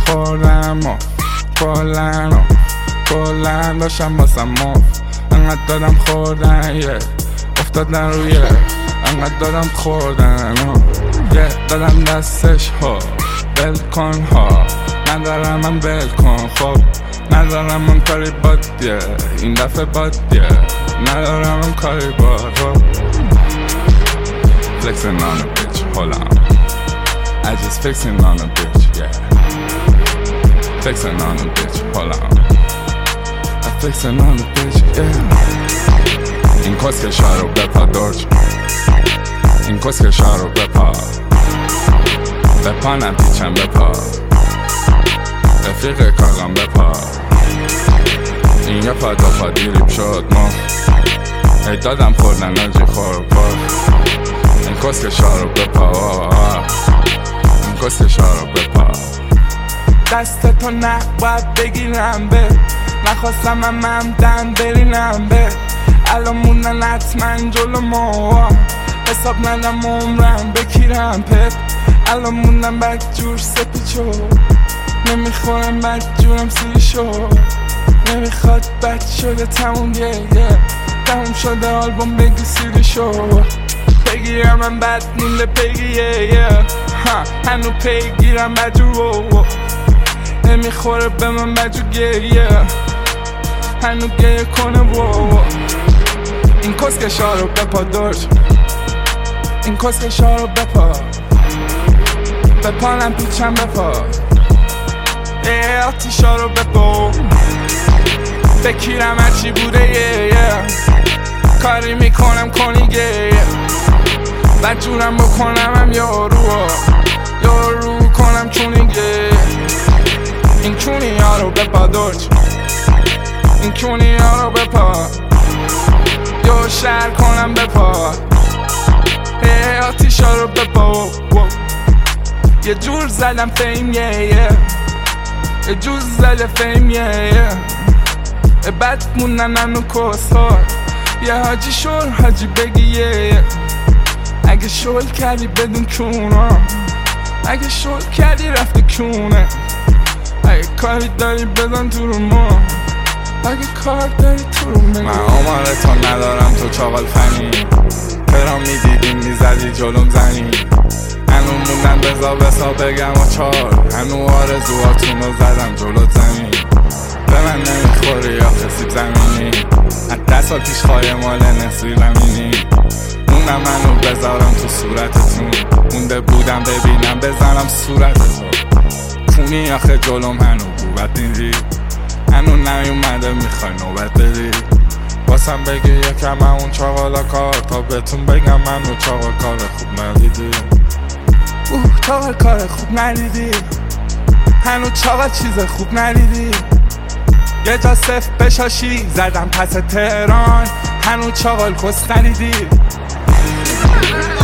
خوردم و کلن داشتم باسم مف انقدر دادم خوردن افتادن روی انقدر دادم خوردن دادم دستش ها بل کن ها ندارم من بل کن خب ندارم من کاری بادیه این دفعه بادیه ندارم من کاری باد Flexing on a bitch, hold on I just flexing on a bitch, yeah Flexing on a bitch, hold on I flexing on a bitch, yeah این کسکشا رو بپا دورج این کسکشا رو بپا نپیچم بپا رفیق کاغم بپا این یه پا دو پا دیریب شد ما هی دادم خوردن آجی خور پا این کسکشا رو بپا این کسکشا رو بپا دستتو نباید بگیرم به نخواستم هم دن برینم به الان موندن حتما جلو ما حساب ندم عمرم بکیرم پت الان موندم بدجور سپیچو نمیخورم بدجورم سیشو نمیخواد بد شده تموم تموم شده آلبوم بگی سیریشو بگیرم من بد مونده پیگیه هنو پیگیرم بدجور نمیخوره به من بدجور گیه هنو گیه کنه این کسکشا رو بپا دورج این کسکشا رو بپا نپیچم بپا آتیشا رو بپا بکیرم هرچی بوده کاری میکنم کنیگه بدجورم بکنم هم یارو کنم چونیگه این کونی ها رو بپا دورج این کونی ها رو بپا یا شهر کنم بپا آتیشا رو بپا یه جور زدم فیم یه جور زده فیم بد موندن هنو کسار یه حاجی شور حاجی بگی اگه شول کردی بدون کونه اگه شول کردی رفتی کونه اگه کاری داری بدن تو رو ما اگه کار داری تو رو من عمارتو ندارم تو چاقال فنی پرام میدیدیم میزدی جلوم زنی هنو موندن بزا بسا بگم و چار هنو آرزوهاتون رو زدم جلوت زمین به من نمیخوری یا خسیب زمینی از 10 سال پیش خواهی مال نصری لمینی موندم منو بذارم تو صورتتون مونده بودم ببینم بزنم صورتتون کونی آخه جلوم هنو بوبت نیدی هنو نیومده میخوای نوبت بدی باسم بگی یکم اون چاقالا کار تا بهتون بگم منو چاقال کار خوب ندیدی چاقال کار خوب ندیدی هنو چاقال چیز خوب ندیدی یه جا صفر بشاشی زدم پس تهران هنو چاقال کس ندیدی